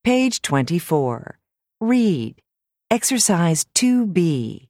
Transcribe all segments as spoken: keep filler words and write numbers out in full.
Page twenty-four. Read. Exercise two B.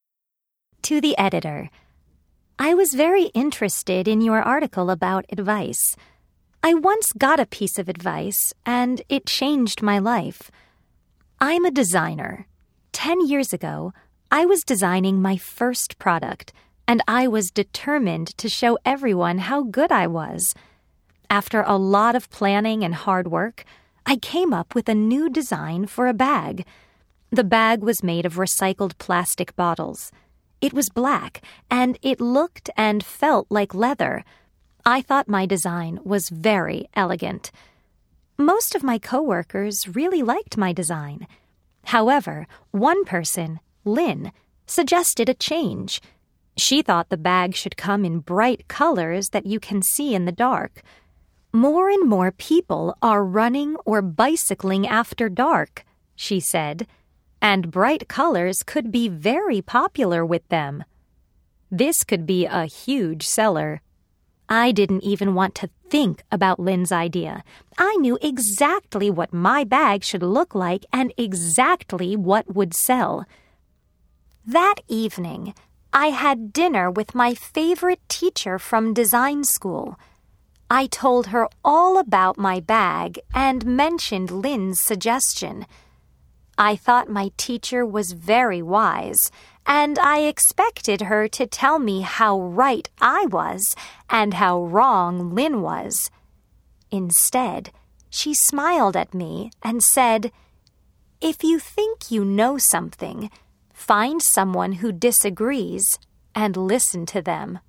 To the editor, I was very interested in your article about advice. I once got a piece of advice, and it changed my life. I'm a designer. Ten years ago, I was designing my first product, and I was determined to show everyone how good I was. After a lot of planning and hard work, I came up with a new design for a bag. The bag was made of recycled plastic bottles. It was black, and it looked and felt like leather. I thought my design was very elegant. Most of my coworkers really liked my design. However, one person, Lynn, suggested a change. She thought the bag should come in bright colors that you can see in the dark. More and more people are running or bicycling after dark, she said, and bright colors could be very popular with them. This could be a huge seller. I didn't even want to think about Lynn's idea. I knew exactly what my bag should look like and exactly what would sell. That evening, I had dinner with my favorite teacher from design school. I told her all about my bag and mentioned Lynn's suggestion. I thought my teacher was very wise, and I expected her to tell me how right I was and how wrong Lynn was. Instead, she smiled at me and said, "If you think you know something, find someone who disagrees and listen to them."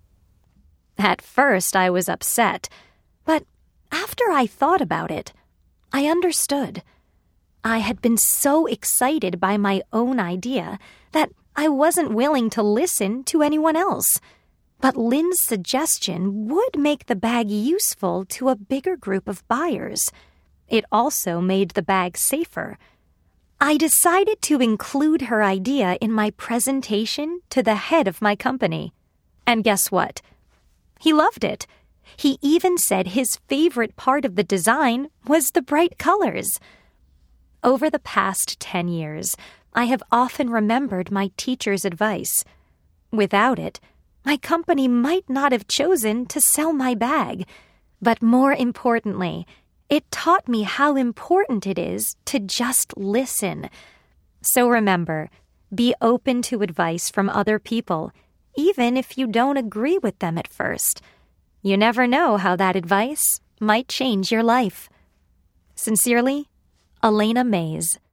At first, I was upset, but after I thought about it, I understood. I had been so excited by my own idea that I wasn't willing to listen to anyone else. But Lynn's suggestion would make the bag useful to a bigger group of buyers. It also made the bag safer. I decided to include her idea in my presentation to the head of my company. And guess what? He loved it. He even said his favorite part of the design was the bright colors. Over the past ten years, I have often remembered my teacher's advice. Without it, my company might not have chosen to sell my bag. But more importantly, it taught me how important it is to just listen. So remember, be open to advice from other people, even if you don't agree with them at first. You never know how that advice might change your life. Sincerely, Elena Mays.